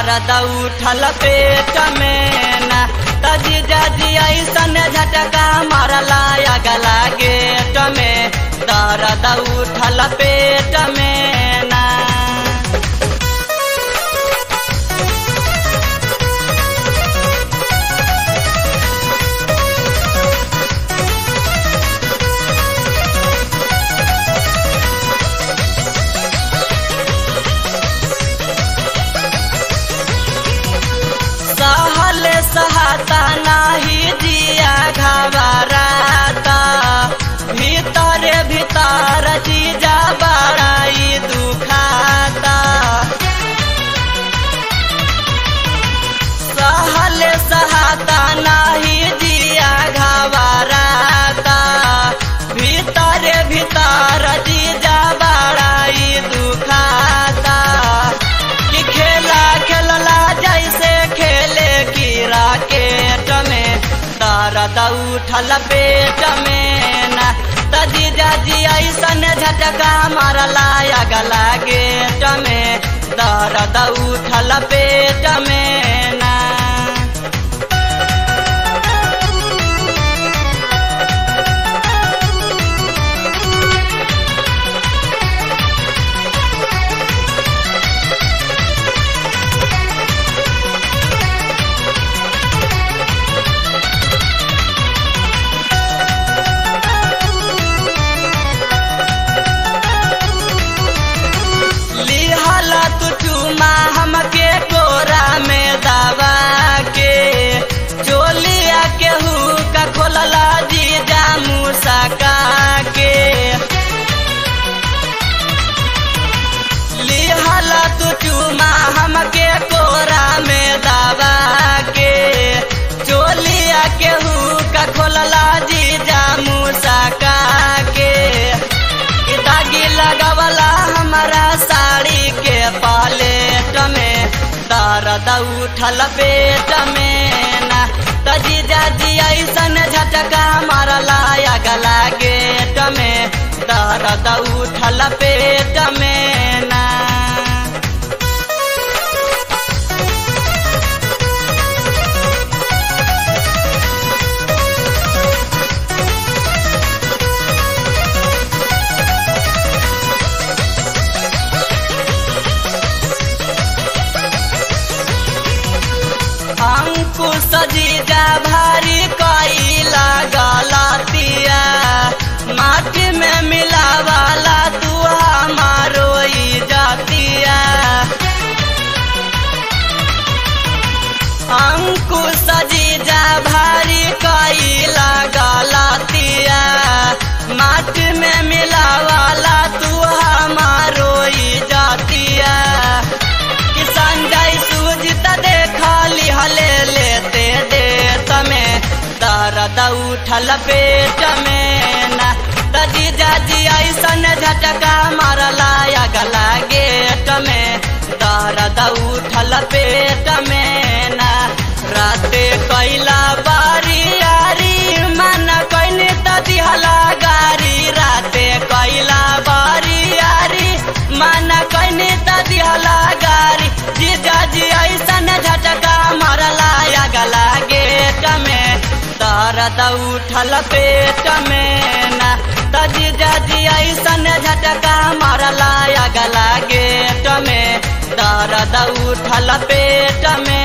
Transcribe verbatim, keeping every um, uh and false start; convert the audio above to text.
दर्द उठल पेट में ना त जीजा जी ऐसन झटका मारला अगला गेट में दर्द उठल पेट में ना। सहल सहता नाही जिया घबराता भीतर भीतर जीजा बड़ाई दुखाता। सहल सहता नाही जिया घबराता भीतर भीतर जीजा बड़ाई दुखाता। कि खेला खेलला जैसे खेले की राकेट में दर्द उठल पेट में ना त जीजा जी ऐसन झटका मारला अगला गेट में दर्द उठल पेट में ना। हमके कोरा में दबा के चोलिया के हुक्का खोलला जीजा मुसका के लिहला तू चुमा हमके कोरा में दबा के चोलिया के हुक्का खोलला जीजा मुसका के। दागी लगवला हमारा साड़ी के पालेट में दर्द उठल पेट में ना त जीजा जी ऐसन झटका मारला अगला गेट में दर्द उठल पेट में ना। अंकुश जीजा भारी कईला गलतिया माटी में मिलावाला तू हमारो इज्जतिया। अंकुश जीजा भारी कईला गलतिया माटी में मिलावाला तू हमारो इज्जतिया। कि संजय सूजित देखा लिहले लेते देत में दर्द उठल पेट में ना त जीजा जी ऐसन झटका मारला अगला गेट में दर्द उठल पेट में ना। राते कैला बारी यारी मन कैनी त दिहला गारी राते कैला बारी यारी मन कैनी त दिहला गारी। जीजा जी ऐसन झटका मारला अगला गेट में दर्द उठल पेट में ना त जीजा जी ऐसन झटका मारला अगला गेट में दर्द उठल पेट में।